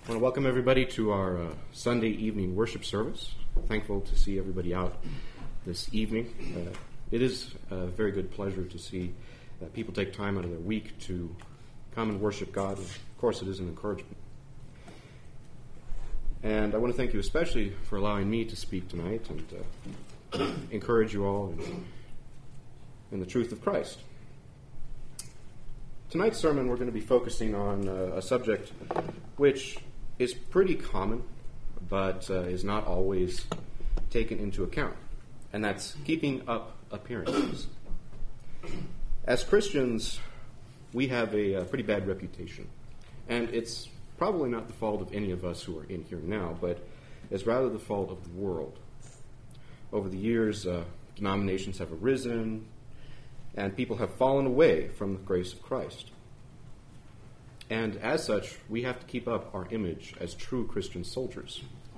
I want to welcome everybody to our Sunday evening worship service. Thankful to see everybody out this evening. It is a very good pleasure to see that people take time out of their week to come and worship God. And of course, it is an encouragement. And I want to thank you especially for allowing me to speak tonight and encourage you all in the truth of Christ. Tonight's sermon, we're going to be focusing on a subject which is pretty common, but is not always taken into account, and that's keeping up appearances. As Christians, we have a pretty bad reputation, and it's probably not the fault of any of us who are in here now, but is rather the fault of the world. Over the years, denominations have arisen, and people have fallen away from the grace of Christ. And as such, we have to keep up our image as true Christian soldiers.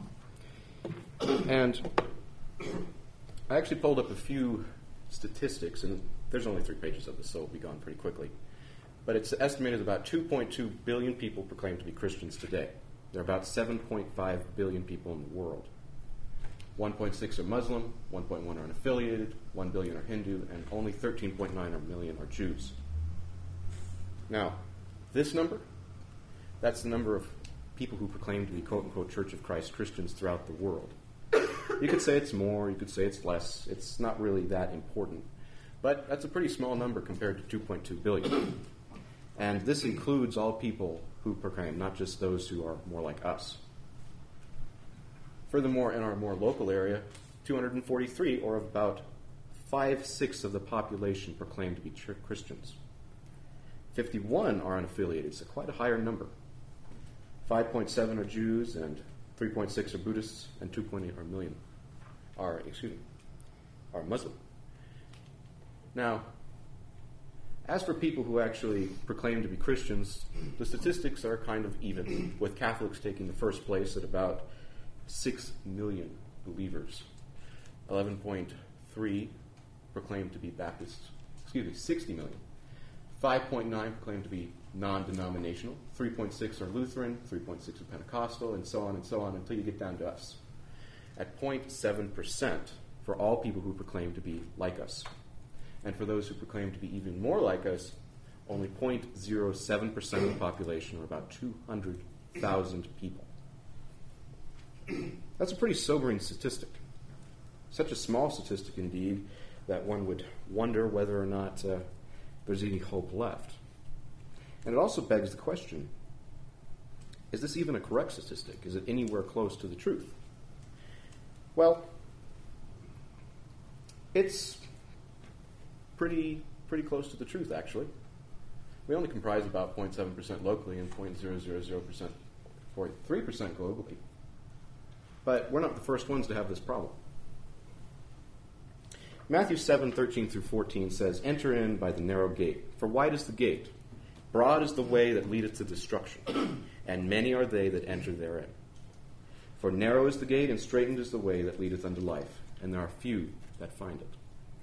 And I actually pulled up a few statistics, and there's only 3 pages of this, so it'll be gone pretty quickly. But it's estimated about 2.2 billion people proclaim to be Christians today. There are about 7.5 billion people in the world. 1.6 are Muslim, 1.1 are unaffiliated, 1 billion are Hindu, and only 13.9 million are Jews. Now, this number, that's the number of people who proclaim to be quote-unquote Church of Christ Christians throughout the world. You could say it's more, you could say it's less. It's not really that important. But that's a pretty small number compared to 2.2 billion. And this includes all people who proclaim, not just those who are more like us. Furthermore, in our more local area, 243, or about 5/6 of the population, proclaim to be Christians. 51 are unaffiliated, so quite a higher number. 5.7 are Jews, and 3.6 are Buddhists, and 2.8 are Muslim. Now, as for people who actually proclaim to be Christians, the statistics are kind of even, with Catholics taking the first place at about 6 million believers. 11.3 proclaim to be Baptists. 60 million. 5.9 proclaim to be non-denominational. 3.6 are Lutheran. 3.6 are Pentecostal, and so on until you get down to us. At 0.7% for all people who proclaim to be like us. And for those who proclaim to be even more like us, only 0.07% of the population, or about 200,000 people. That's a pretty sobering statistic. Such a small statistic, indeed, that one would wonder whether or not there's any hope left. And it also begs the question, is this even a correct statistic? Is it anywhere close to the truth? Well, it's pretty close to the truth, actually. We only comprise about 0.7% locally and 0.000% 43% globally. But we're not the first ones to have this problem. Matthew 7:13 through 14 says, "Enter in by the narrow gate, for wide is the gate, broad is the way that leadeth to destruction, and many are they that enter therein. For narrow is the gate, and straitened is the way that leadeth unto life, and there are few that find it."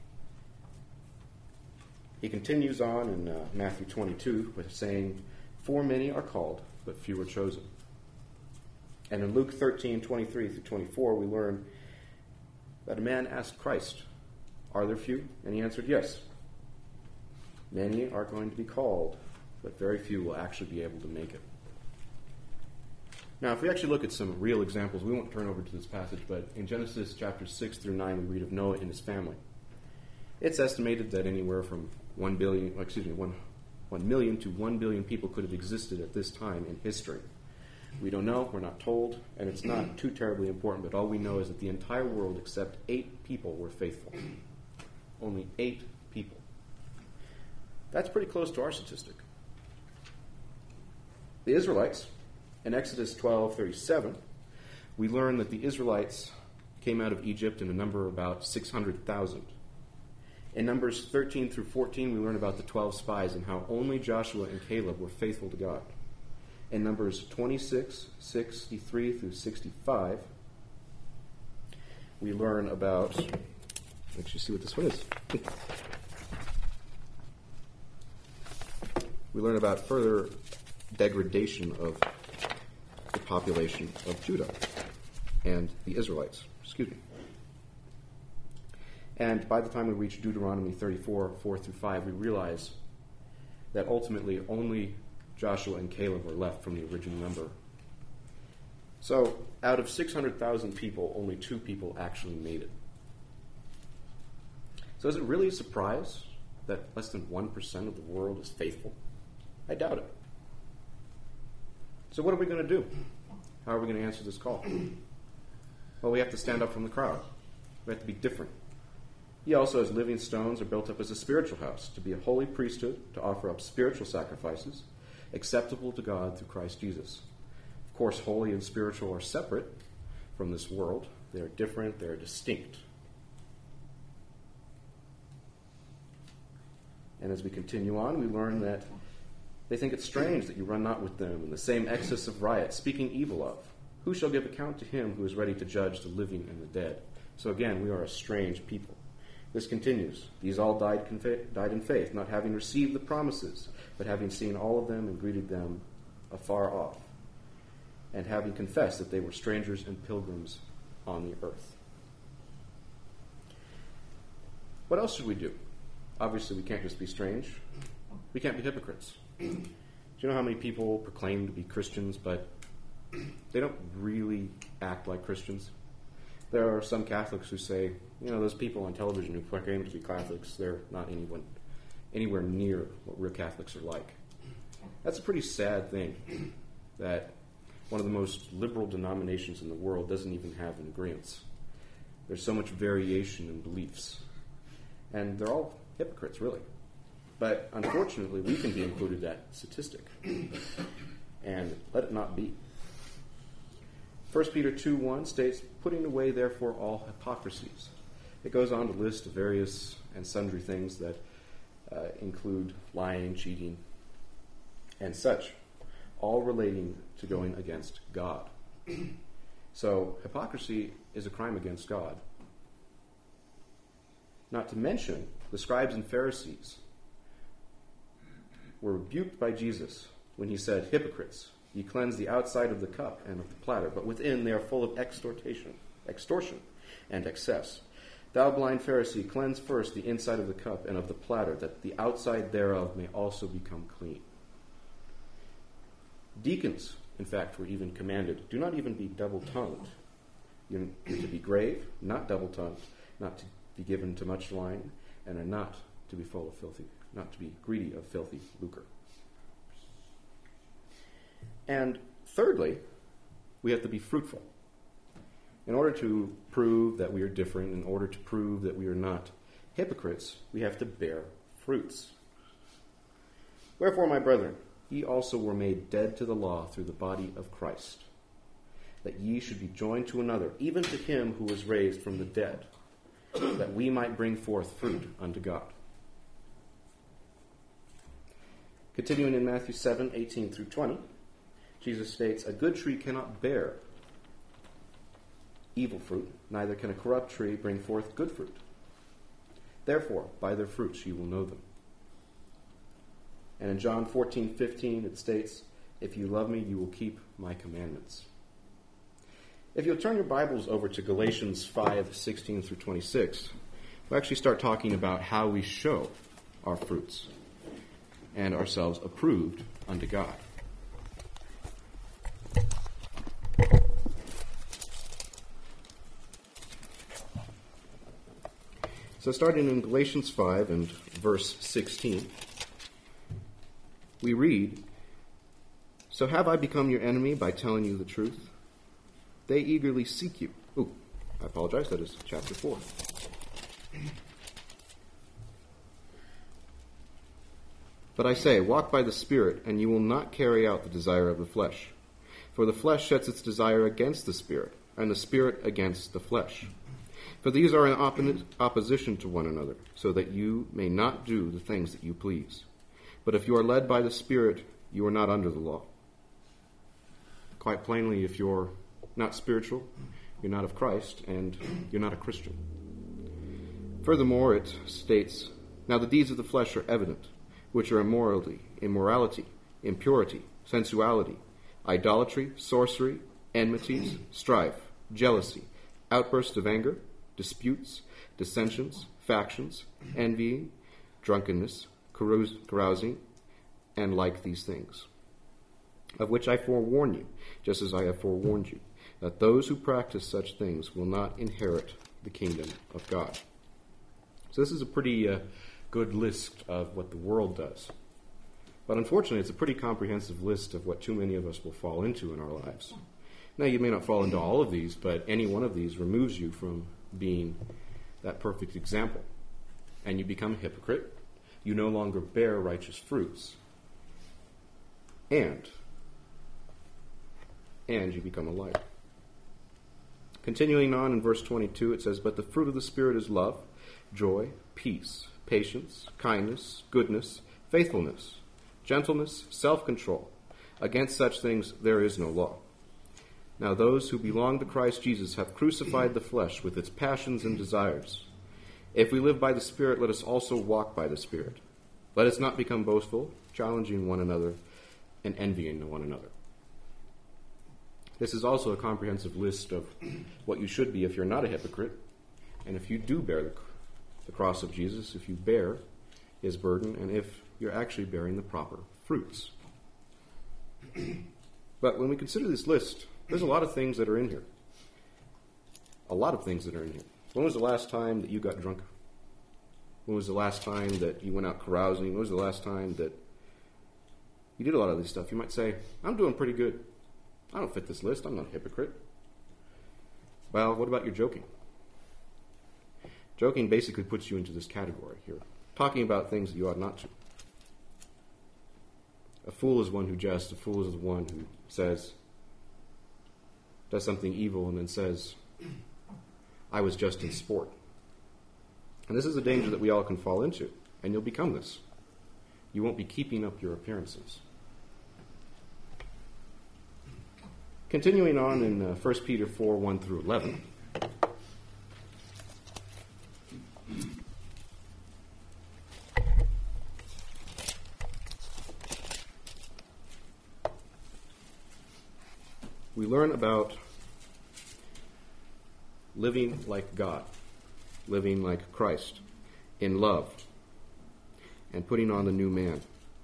He continues on in Matthew 22 by saying, "For many are called, but few are chosen." And in Luke 13:23 through 24, we learn that a man asked Christ, "Are there few?" And he answered, "Yes. Many are going to be called, but very few will actually be able to make it." Now, if we actually look at some real examples, we won't turn over to this passage, but in Genesis chapters 6 through 9, we read of Noah and his family. It's estimated that anywhere from 1 million to 1 billion people could have existed at this time in history. We don't know, we're not told, and it's not too terribly important, but all we know is that the entire world except 8 people were faithful. Only 8 people. That's pretty close to our statistic. The Israelites, in Exodus 12:37, we learn that the Israelites came out of Egypt in a number of about 600,000. In Numbers 13 through 14, we learn about the 12 spies and how only Joshua and Caleb were faithful to God. In Numbers 26, 63 through 65, we learn about... Let's just see what this one is. We learn about further degradation of the population of Judah and the Israelites. And by the time we reach Deuteronomy 34, 4 through 5, we realize that ultimately only Joshua and Caleb were left from the original number. So, out of 600,000 people, only 2 people actually made it. So is it really a surprise that less than 1% of the world is faithful? I doubt it. So what are we going to do? How are we going to answer this call? Well, we have to stand up from the crowd. We have to be different. He also, as living stones, are built up as a spiritual house, to be a holy priesthood, to offer up spiritual sacrifices, acceptable to God through Christ Jesus. Of course, holy and spiritual are separate from this world. They are different, they are distinct. And as we continue on, we learn that they think it strange that you run not with them in the same excess of riot, speaking evil of. Who shall give account to him who is ready to judge the living and the dead? So again, we are a strange people. This continues. These all died in faith, not having received the promises, but having seen all of them and greeted them afar off, and having confessed that they were strangers and pilgrims on the earth. What else should we do? Obviously, we can't just be strange. We can't be hypocrites. Do you know how many people proclaim to be Christians, but they don't really act like Christians? There are some Catholics who say, those people on television who proclaim to be Catholics, they're not anywhere near what real Catholics are like. That's a pretty sad thing, that one of the most liberal denominations in the world doesn't even have an agreement. There's so much variation in beliefs. And they're all hypocrites, really. But unfortunately, we can be included in that statistic. And let it not be. 1 Peter 2:1 states, putting away, therefore, all hypocrisies. It goes on to list various and sundry things that include lying, cheating, and such, all relating to going against God. So hypocrisy is a crime against God. Not to mention, the scribes and Pharisees were rebuked by Jesus when he said, hypocrites, ye cleanse the outside of the cup and of the platter, but within they are full of extortion and excess. Thou blind Pharisee, cleanse first the inside of the cup and of the platter, that the outside thereof may also become clean. Deacons, in fact, were even commanded, do not even be double-tongued. You're to be grave, not double-tongued, not to be given to much wine, and are not to be not to be greedy of filthy lucre. And thirdly, we have to be fruitful. In order to prove that we are different, in order to prove that we are not hypocrites, we have to bear fruits. Wherefore, my brethren, ye also were made dead to the law through the body of Christ, that ye should be joined to another, even to him who was raised from the dead, that we might bring forth fruit unto God. Continuing in Matthew 7:18 through 20, Jesus states, a good tree cannot bear evil fruit, neither can a corrupt tree bring forth good fruit. Therefore, by their fruits you will know them. And in John 14:15 it states, if you love me, you will keep my commandments. If you'll turn your Bibles over to Galatians 5:16 through 26, we'll actually start talking about how we show our fruits and ourselves approved unto God. So starting in Galatians 5 and verse 16, we read, so have I become your enemy by telling you the truth? They eagerly seek you. I apologize, that is chapter 4. But I say, walk by the Spirit, and you will not carry out the desire of the flesh. For the flesh sets its desire against the Spirit, and the Spirit against the flesh. For these are in opposition to one another, so that you may not do the things that you please. But if you are led by the Spirit, you are not under the law. Quite plainly, if you're not spiritual, you're not of Christ, and you're not a Christian. Furthermore, it states, now the deeds of the flesh are evident, which are immorality, impurity, sensuality, idolatry, sorcery, enmities, strife, jealousy, outbursts of anger, disputes, dissensions, factions, envying, drunkenness, carousing, and like these things, of which I forewarn you, just as I have forewarned you, that those who practice such things will not inherit the kingdom of God. So this is a pretty good list of what the world does. But unfortunately, it's a pretty comprehensive list of what too many of us will fall into in our lives. Now, you may not fall into all of these, but any one of these removes you from being that perfect example. And you become a hypocrite. You no longer bear righteous fruits. And you become a liar. Continuing on in verse 22, it says, "But the fruit of the Spirit is love, joy, peace, patience, kindness, goodness, faithfulness, gentleness, self-control. Against such things there is no law. Now those who belong to Christ Jesus have crucified the flesh with its passions and desires. If we live by the Spirit, let us also walk by the Spirit. Let us not become boastful, challenging one another, and envying one another." This is also a comprehensive list of what you should be if you're not a hypocrite, and if you do bear the cross of Jesus, if you bear his burden, and if you're actually bearing the proper fruits. But when we consider this list, there's a lot of things that are in here. A lot of things that are in here. When was the last time that you got drunk? When was the last time that you went out carousing? When was the last time that you did a lot of this stuff? You might say, I'm doing pretty good. I don't fit this list. I'm not a hypocrite. Well, what about your joking? Joking basically puts you into this category here. Talking about things that you ought not to. A fool is one who jests. A fool is the one who does something evil and then says, I was just in sport. And this is a danger that we all can fall into. And you'll become this. You won't be keeping up your appearances. Continuing on in 1 Peter 4, 1 through 11. We learn about living like God, living like Christ, in love, and putting on the new man.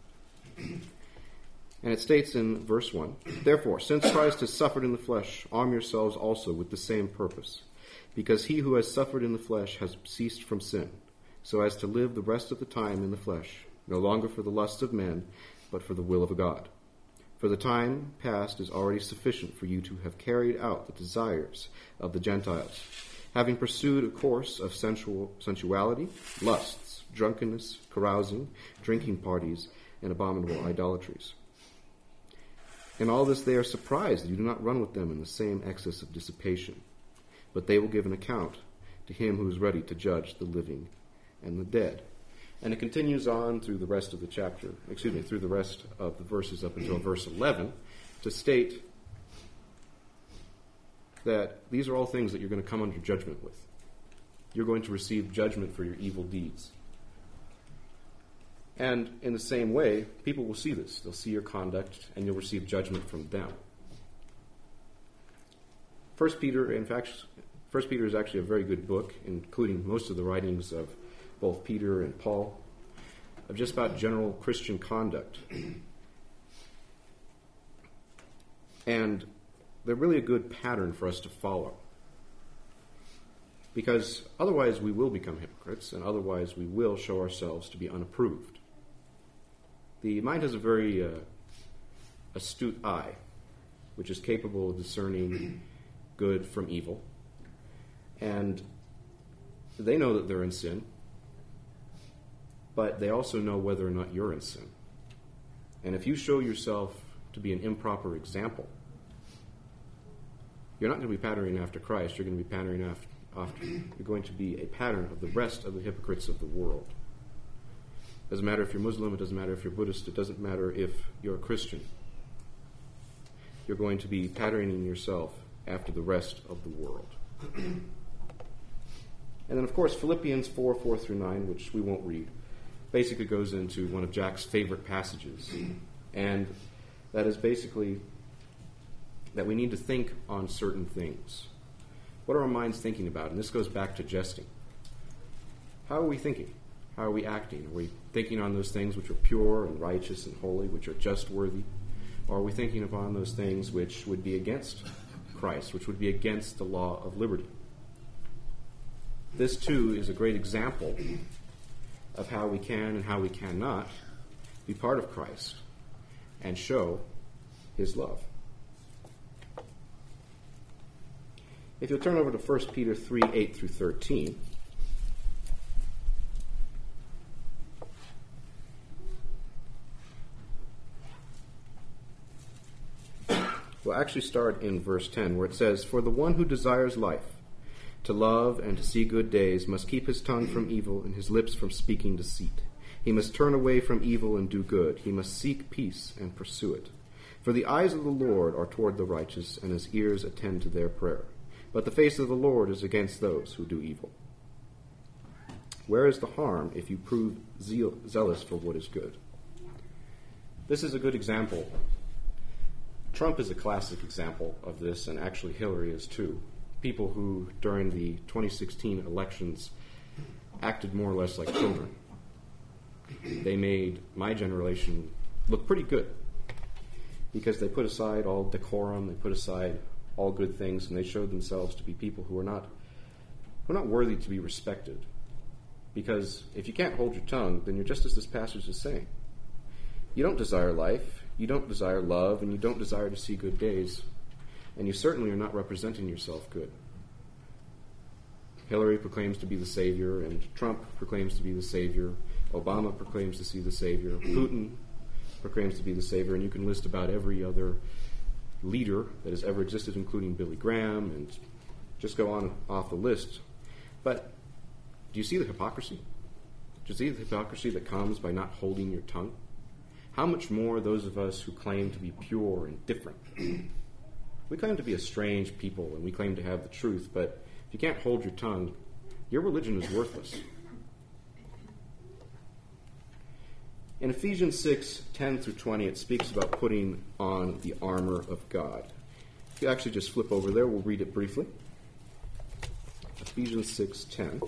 And it states in verse 1, "Therefore, since Christ has suffered in the flesh, arm yourselves also with the same purpose, because he who has suffered in the flesh has ceased from sin, so as to live the rest of the time in the flesh, no longer for the lusts of men, but for the will of God. For the time past is already sufficient for you to have carried out the desires of the Gentiles, having pursued a course of sensuality, lusts, drunkenness, carousing, drinking parties, and abominable idolatries. In all this they are surprised that you do not run with them in the same excess of dissipation, but they will give an account to him who is ready to judge the living and the dead." And it continues on through the rest of the chapter, through the rest of the verses up until verse 11, to state that these are all things that you're going to come under judgment with. You're going to receive judgment for your evil deeds. And in the same way, people will see this. They'll see your conduct, and you'll receive judgment from them. 1 Peter is actually a very good book, including most of the writings of both Peter and Paul, of just about general Christian conduct. And they're really a good pattern for us to follow. Because otherwise we will become hypocrites, and otherwise we will show ourselves to be unapproved. The mind has a very astute eye, which is capable of discerning good from evil. And they know that they're in sin, but they also know whether or not you're in sin. And if you show yourself to be an improper example, you're not going to be patterning after Christ. You're going to be patterning after. You're going to be a pattern of the rest of the hypocrites of the world. It doesn't matter if you're Muslim. It doesn't matter if you're Buddhist. It doesn't matter if you're a Christian. You're going to be patterning yourself after the rest of the world. And then, of course, Philippians 4, 4 through 9, which we won't read, basically goes into one of Jack's favorite passages. And that is basically that we need to think on certain things. What are our minds thinking about? And this goes back to jesting. How are we thinking? How are we acting? Are we thinking on those things which are pure and righteous and holy, which are just worthy? Or are we thinking upon those things which would be against Christ, which would be against the law of liberty? This, too, is a great example of how we can and how we cannot be part of Christ and show his love. If you'll turn over to 1 Peter 3, 8 through 13. We'll actually start in verse 10, where it says, "For the one who desires life, to love and to see good days, must keep his tongue from evil and his lips from speaking deceit. He must turn away from evil and do good. He must seek peace and pursue it. For the eyes of the Lord are toward the righteous, and his ears attend to their prayer. But the face of the Lord is against those who do evil. Where is the harm if you prove zealous for what is good?" This is a good example. Trump is a classic example of this, and actually Hillary is too. People who, during the 2016 elections, acted more or less like children. They made my generation look pretty good because they put aside all decorum, they put aside all good things, and they showed themselves to be people who are not worthy to be respected. Because if you can't hold your tongue, then you're just as this passage is saying. You don't desire life, you don't desire love, and you don't desire to see good days, and you certainly are not representing yourself good. Hillary proclaims to be the Savior, and Trump proclaims to be the Savior. Obama proclaims to be the Savior. Putin proclaims to be the Savior, and you can list about every other leader that has ever existed, including Billy Graham, and just go on off the list. But do you see the hypocrisy? Do you see the hypocrisy that comes by not holding your tongue? How much more those of us who claim to be pure and different? We claim to be a strange people, and we claim to have the truth, but if you can't hold your tongue, your religion is worthless. In Ephesians 6, 10 through 20, it speaks about putting on the armor of God. If you actually just flip over there, we'll read it briefly. Ephesians 6, 10.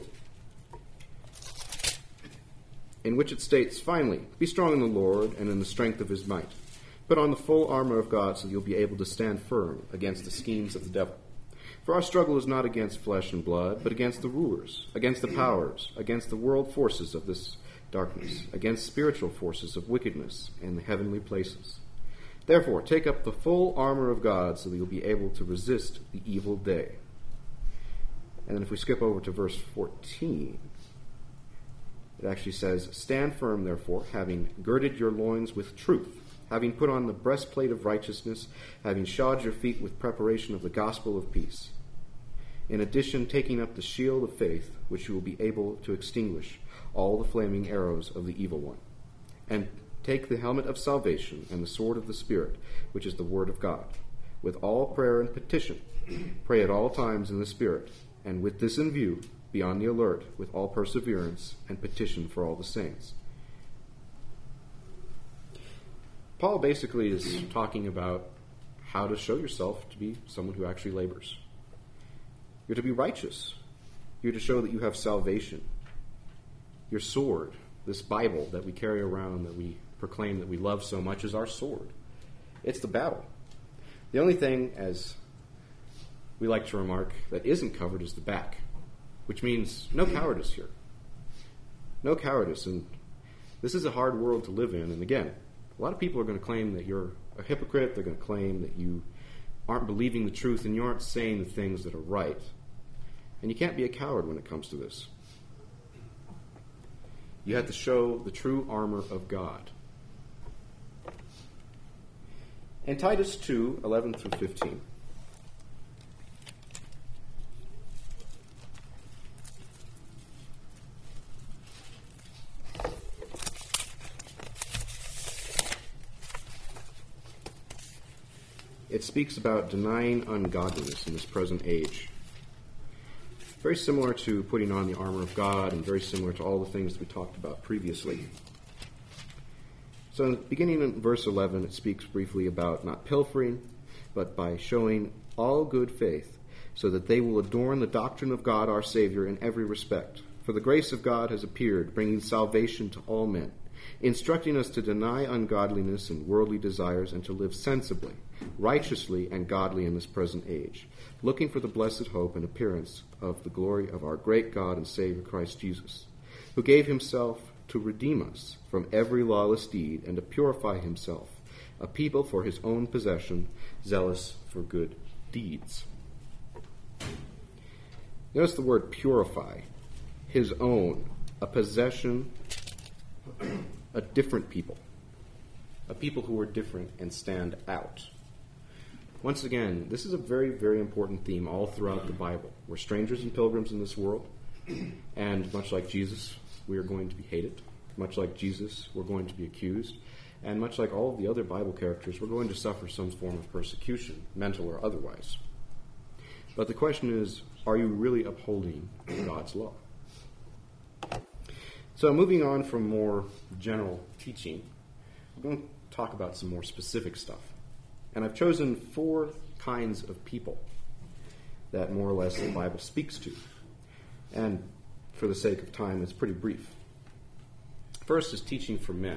In which it states, "Finally, be strong in the Lord and in the strength of his might. Put on the full armor of God so that you'll be able to stand firm against the schemes of the devil. For our struggle is not against flesh and blood, but against the rulers, against the powers, against the world forces of this darkness, against spiritual forces of wickedness in the heavenly places. Therefore, take up the full armor of God so that you'll be able to resist the evil day." And then if we skip over to verse 14, it actually says, "Stand firm, therefore, having girded your loins with truth, having put on the breastplate of righteousness, having shod your feet with preparation of the gospel of peace. In addition, taking up the shield of faith, which you will be able to extinguish all the flaming arrows of the evil one. And take the helmet of salvation and the sword of the Spirit, which is the word of God. With all prayer and petition, pray at all times in the Spirit, and with this in view, be on the alert with all perseverance and petition for all the saints." Paul basically is talking about how to show yourself to be someone who actually labors. You're to be righteous. You're to show that you have salvation. Your sword, this Bible that we carry around, that we proclaim that we love so much, is our sword. It's the battle. The only thing, as we like to remark, that isn't covered is the back, which means no cowardice here. No cowardice. And this is a hard world to live in. And again, a lot of people are going to claim that you're a hypocrite. They're going to claim that you aren't believing the truth and you aren't saying the things that are right. And you can't be a coward when it comes to this. You have to show the true armor of God. In Titus 2, 11 through 15. It speaks about denying ungodliness in this present age. Very similar to putting on the armor of God and very similar to all the things that we talked about previously. So beginning in verse 11, it speaks briefly about not pilfering, but by showing all good faith, so that they will adorn the doctrine of God our Savior in every respect. For the grace of God has appeared, bringing salvation to all men, instructing us to deny ungodliness and worldly desires, and to live sensibly, righteously, and godly in this present age, looking for the blessed hope and appearance of the glory of our great God and Savior Christ Jesus, who gave himself to redeem us from every lawless deed and to purify himself a people for his own possession, zealous for good deeds. Notice the word purify. His own, a possession, a different people. A people who are different and stand out. Once again, this is a very, very important theme all throughout the Bible. We're strangers and pilgrims in this world, and much like Jesus, we are going to be hated. Much like Jesus, we're going to be accused. And much like all of the other Bible characters, we're going to suffer some form of persecution, mental or otherwise. But the question is, are you really upholding God's law? So moving on from more general teaching, we're going to talk about some more specific stuff. And I've chosen 4 kinds of people that more or less the Bible speaks to. And for the sake of time, it's pretty brief. First is teaching for men.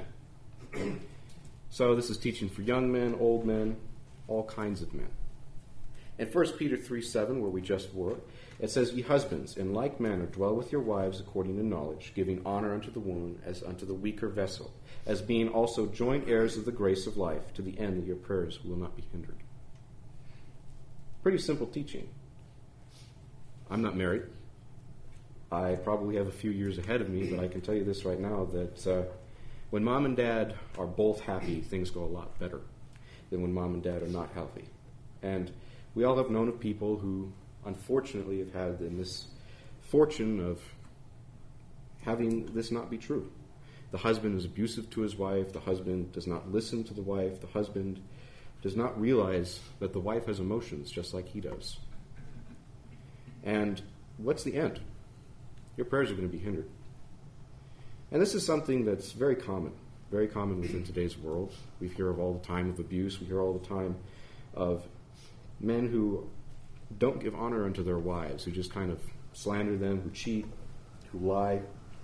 So this is teaching for young men, old men, all kinds of men. In 1 Peter 3:7, where we just were, it says, Ye husbands, in like manner dwell with your wives according to knowledge, giving honor unto the woman as unto the weaker vessel, as being also joint heirs of the grace of life, to the end that your prayers will not be hindered. Pretty simple teaching. I'm not married. I probably have a few years ahead of me, but I can tell you this right now, that when mom and dad are both happy, things go a lot better than when mom and dad are not healthy. And we all have known of people who, unfortunately, have had the misfortune of having this not be true. The husband is abusive to his wife. The husband does not listen to the wife. The husband does not realize that the wife has emotions just like he does. And what's the end? Your prayers are going to be hindered. And this is something that's very common within today's world. We hear of all the time of abuse. We hear all the time of men who don't give honor unto their wives, who just kind of slander them, who cheat, who lie.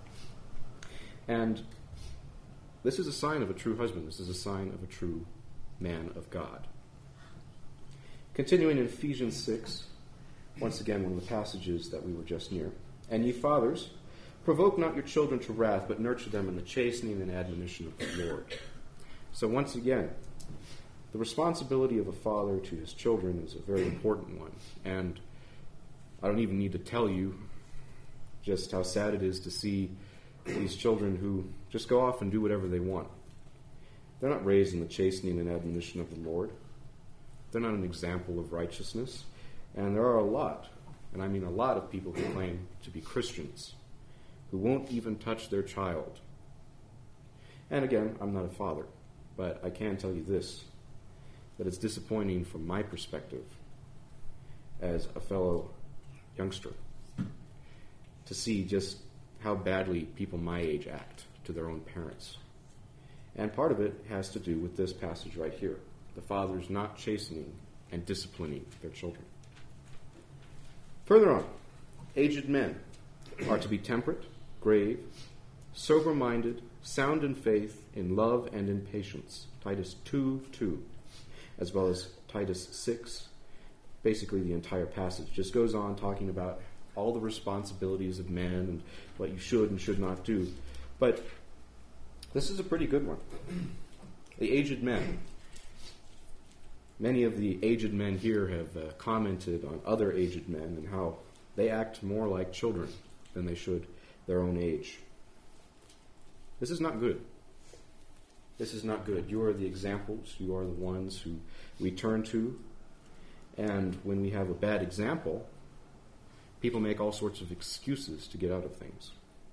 And this is a sign of a true husband. This is a sign of a true man of God. Continuing in Ephesians 6, once again, one of the passages that we were just near. And ye fathers, provoke not your children to wrath, but nurture them in the chastening and admonition of the Lord. So once again, the responsibility of a father to his children is a very important one. And I don't even need to tell you just how sad it is to see these children who just go off and do whatever they want. They're not raised in the chastening and admonition of the Lord. They're not an example of righteousness. And there are a lot, and I mean a lot of people who claim to be Christians, who won't even touch their child. And again, I'm not a father, but I can tell you this, that it's disappointing from my perspective as a fellow youngster to see just how badly people my age act to their own parents. And part of it has to do with this passage right here. The fathers not chastening and disciplining their children. Further on, aged men are to be temperate, grave, sober-minded, sound in faith, in love, and in patience. Titus 2:2, as well as Titus 6. Basically, the entire passage just goes on talking about all the responsibilities of men and what you should and should not do. But this is a pretty good one. The aged men. Many of the aged men here have commented on other aged men and how they act more like children than they should their own age. This is not good. This is not good. You are the examples. You are the ones who we turn to. And when we have a bad example, people make all sorts of excuses to get out of things.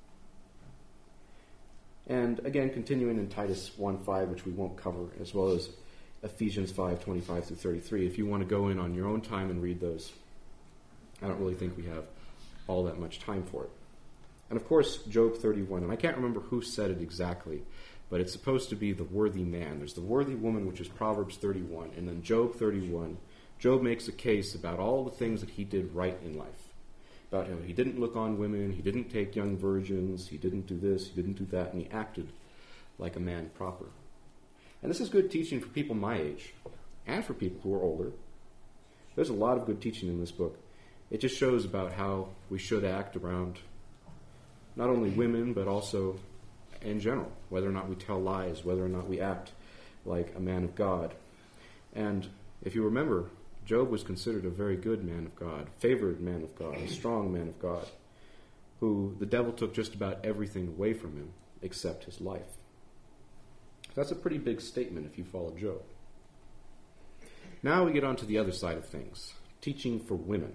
And again, continuing in Titus 1:5, which we won't cover, as well as Ephesians 5:25 through 33. If you want to go in on your own time and read those, I don't really think we have all that much time for it. And of course, Job 31, and I can't remember who said it exactly, but it's supposed to be the worthy man. There's the worthy woman, which is Proverbs 31, and then Job 31, Job makes a case about all the things that he did right in life. About how he didn't look on women, he didn't take young virgins, he didn't do this, he didn't do that, and he acted like a man proper. And this is good teaching for people my age, and for people who are older. There's a lot of good teaching in this book. It just shows about how we should act around not only women, but also in general, whether or not we tell lies, whether or not we act like a man of God. And if you remember, Job was considered a very good man of God, favored man of God, a strong man of God, who the devil took just about everything away from him except his life. That's a pretty big statement if you follow Job. Now we get on to the other side of things, teaching for women.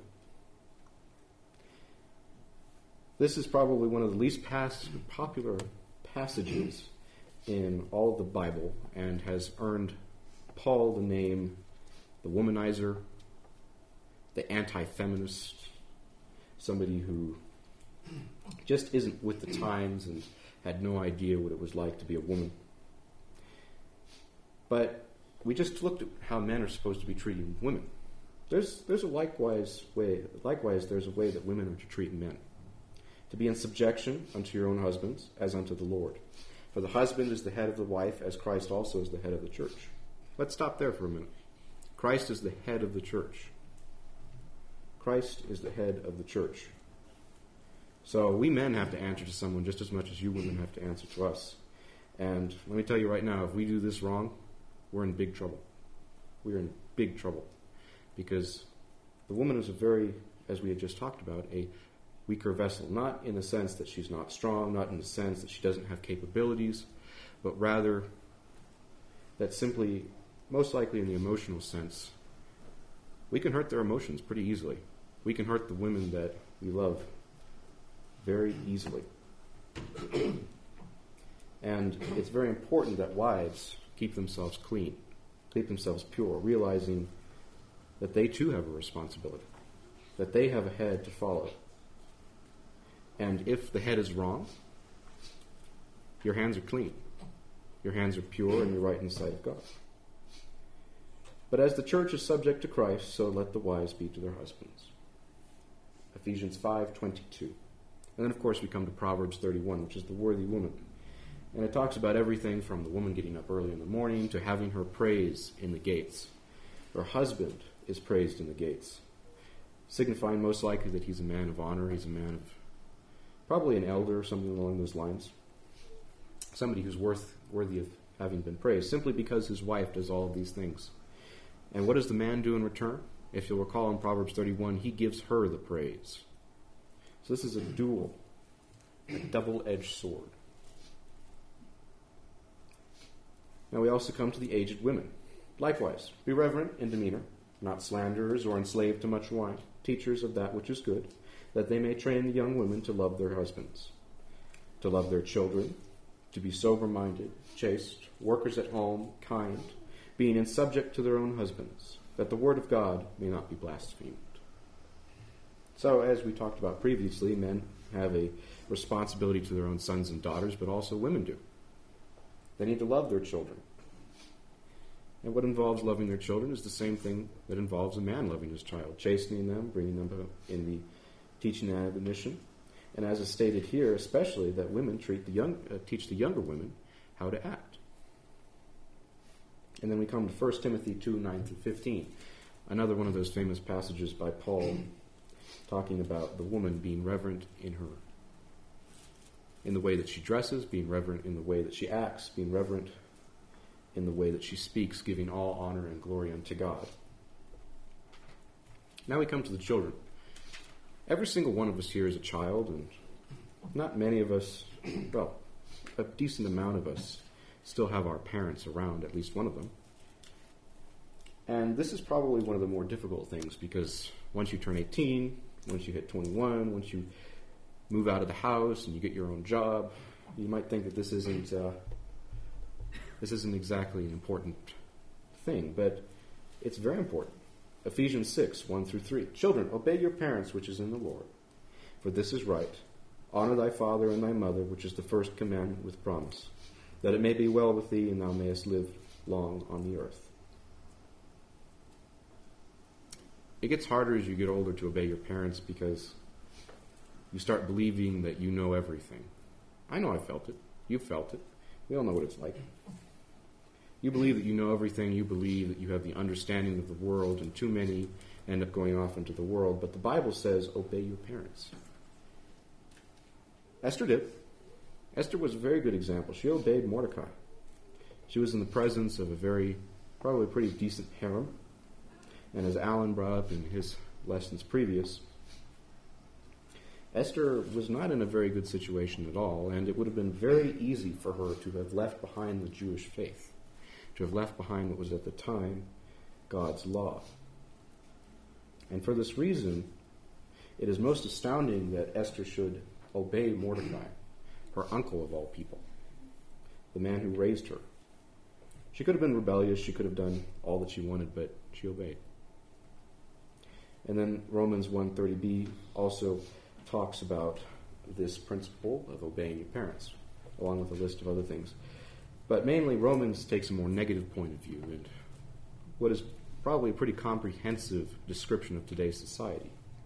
This is probably one of the least popular passages in all of the Bible and has earned Paul the name the womanizer, the anti-feminist, somebody who just isn't with the times and had no idea what it was like to be a woman. But we just looked at how men are supposed to be treating women. There's a likewise there's a way that women are to treat men. To be in subjection unto your own husbands, as unto the Lord. For the husband is the head of the wife, as Christ also is the head of the church. Let's stop there for a minute. Christ is the head of the church. Christ is the head of the church. So we men have to answer to someone just as much as you women have to answer to us. And let me tell you right now, if we do this wrong, we're in big trouble. We're in big trouble. Because the woman is as we had just talked about, a weaker vessel. Not in the sense that she's not strong, not in the sense that she doesn't have capabilities, but rather that simply, most likely in the emotional sense, we can hurt their emotions pretty easily. We can hurt the women that we love very easily. And it's very important that wives keep themselves clean, keep themselves pure, realizing that they too have a responsibility, that they have a head to follow. And if the head is wrong, your hands are clean. Your hands are pure and you're right in the sight of God. But as the church is subject to Christ, so let the wives be to their husbands. Ephesians 5:22. And then, of course, we come to Proverbs 31, which is the worthy woman. And it talks about everything from the woman getting up early in the morning to having her praise in the gates. Her husband is praised in the gates, signifying most likely that he's a man of honor, he's a man of probably an elder or something along those lines. Somebody who's worthy of having been praised, simply because his wife does all of these things. And what does the man do in return? If you'll recall in Proverbs 31, he gives her the praise. So this is a double-edged sword. Now we also come to the aged women. Likewise, be reverent in demeanor, not slanderers or enslaved to much wine, teachers of that which is good, that they may train the young women to love their husbands, to love their children, to be sober-minded, chaste, workers at home, kind, being in subject to their own husbands, that the word of God may not be blasphemed. So, as we talked about previously, men have a responsibility to their own sons and daughters, but also women do. They need to love their children. And what involves loving their children is the same thing that involves a man loving his child, chastening them, bringing them in the teaching and admonition. And as is stated here, especially that women teach the younger women how to act. And then we come to 1 Timothy 2:9-15, another one of those famous passages by Paul talking about the woman being reverent in the way that she dresses, being reverent in the way that she acts, being reverent in the way that she speaks, giving all honor and glory unto God. Now we come to the children. Every single one of us here is a child, and not many of us, well, a decent amount of us still have our parents around, at least one of them. And this is probably one of the more difficult things, because once you turn 18, once you hit 21, once you move out of the house and you get your own job, you might think that this isn't exactly an important thing, but it's very important. Ephesians 6:1-3. Children, obey your parents, which is in the Lord, for this is right. Honor thy father and thy mother, which is the first commandment with promise, that it may be well with thee and thou mayest live long on the earth. it gets harder as you get older to obey your parents because you start believing that you know everything. I know I felt it. You've felt it. We all know what it's like. You believe that you know everything. You believe that you have the understanding of the world, and too many end up going off into the world. But the Bible says, obey your parents. Esther did. Esther was a very good example. She obeyed Mordecai. She was in the presence of probably pretty decent harem. And as Alan brought up in his lessons previous, Esther was not in a very good situation at all, and it would have been very easy for her to have left behind the Jewish faith, to have left behind what was at the time God's law. And for this reason, it is most astounding that Esther should obey Mordecai, her uncle of all people, the man who raised her. She could have been rebellious, she could have done all that she wanted, but she obeyed. And then Romans 1:30b also talks about this principle of obeying your parents, along with a list of other things. But mainly Romans takes a more negative point of view and what is probably a pretty comprehensive description of today's society.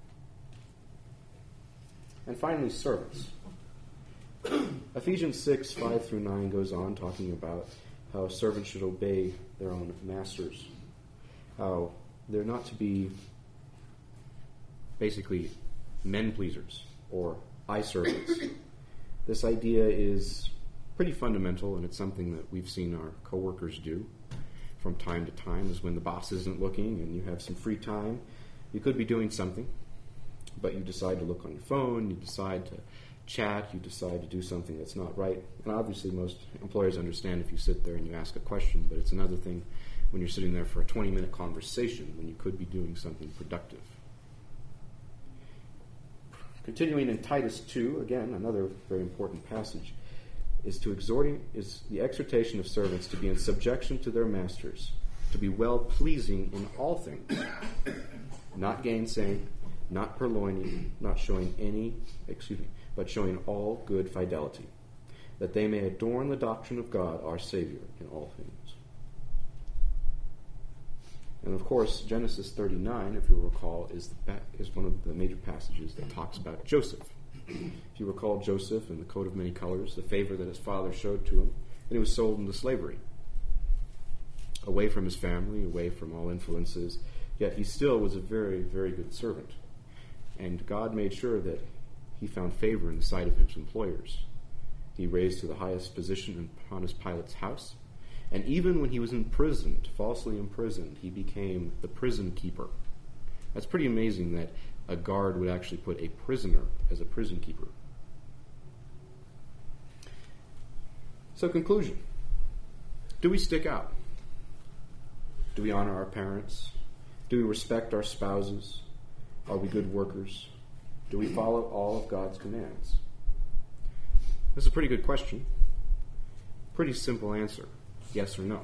And finally, servants. Ephesians 6:5-9 goes on talking about how servants should obey their own masters, how they're not to be basically men pleasers or eye servants. This idea is pretty fundamental, and it's something that we've seen our coworkers do from time to time, is when the boss isn't looking and you have some free time. You could be doing something, but you decide to look on your phone, you decide to chat, you decide to do something that's not right. And obviously most employers understand if you sit there and you ask a question, but it's another thing when you're sitting there for a 20-minute conversation when you could be doing something productive. Continuing in Titus 2, again, another very important passage, is the exhortation of servants to be in subjection to their masters, to be well-pleasing in all things, not gainsaying, not purloining, not showing but showing all good fidelity, that they may adorn the doctrine of God, our Savior, in all things. And of course, Genesis 39, if you'll recall, is one of the major passages that talks about Joseph. If you recall Joseph in the coat of many colors, the favor that his father showed to him, and he was sold into slavery, away from his family, away from all influences, yet he still was a very, very good servant. And God made sure that he found favor in the sight of his employers. He raised to the highest position in Pontius Pilate's house. And even when he was imprisoned, falsely imprisoned, he became the prison keeper. That's pretty amazing that a guard would actually put a prisoner as a prison keeper. So, conclusion. Do we stick out? Do we honor our parents? Do we respect our spouses? Are we good workers? Do we follow all of God's commands? This is a pretty good question. Pretty simple answer. Yes or no.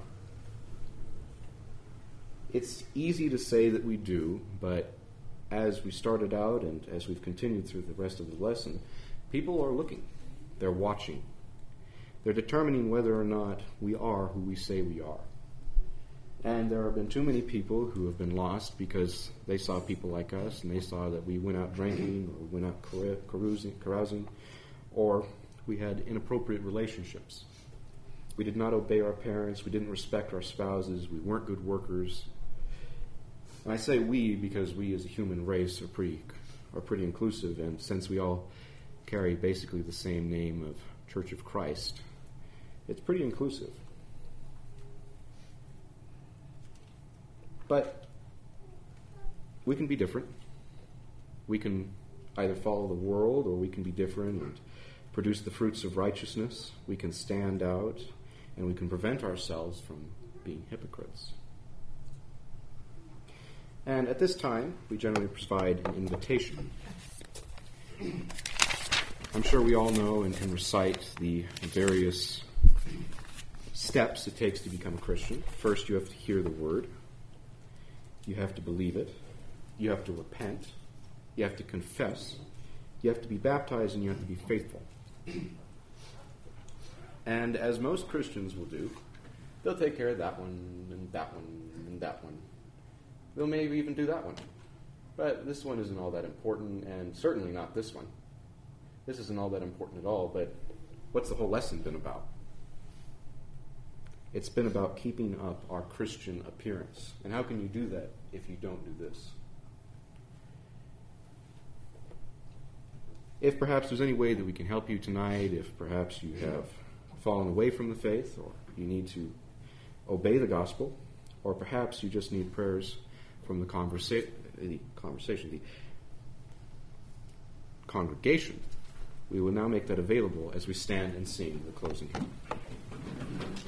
It's easy to say that we do, but as we started out and as we've continued through the rest of the lesson, people are looking. They're watching. They're determining whether or not we are who we say we are. And there have been too many people who have been lost because they saw people like us and they saw that we went out drinking or we went out carousing, or we had inappropriate relationships. We did not obey our parents. We didn't respect our spouses. We weren't good workers. And I say we because we as a human race are pretty inclusive, and since we all carry basically the same name of Church of Christ, it's pretty inclusive. But we can be different. We can either follow the world or we can be different and produce the fruits of righteousness. We can stand out and we can prevent ourselves from being hypocrites. And at this time, we generally provide an invitation. I'm sure we all know and can recite the various steps it takes to become a Christian. First, you have to hear the word. You have to believe it. You have to repent. You have to confess. You have to be baptized, and you have to be faithful. And as most Christians will do, they'll take care of that one, and that one, and that one. They'll maybe even do that one. but this one isn't all that important, and certainly not this one. This isn't all that important at all, but what's the whole lesson been about? It's been about keeping up our Christian appearance. And how can you do that if you don't do this? If perhaps there's any way that we can help you tonight, if perhaps you have fallen away from the faith, or you need to obey the gospel, or perhaps you just need prayers from the congregation, we will now make that available as we stand and sing the closing hymn.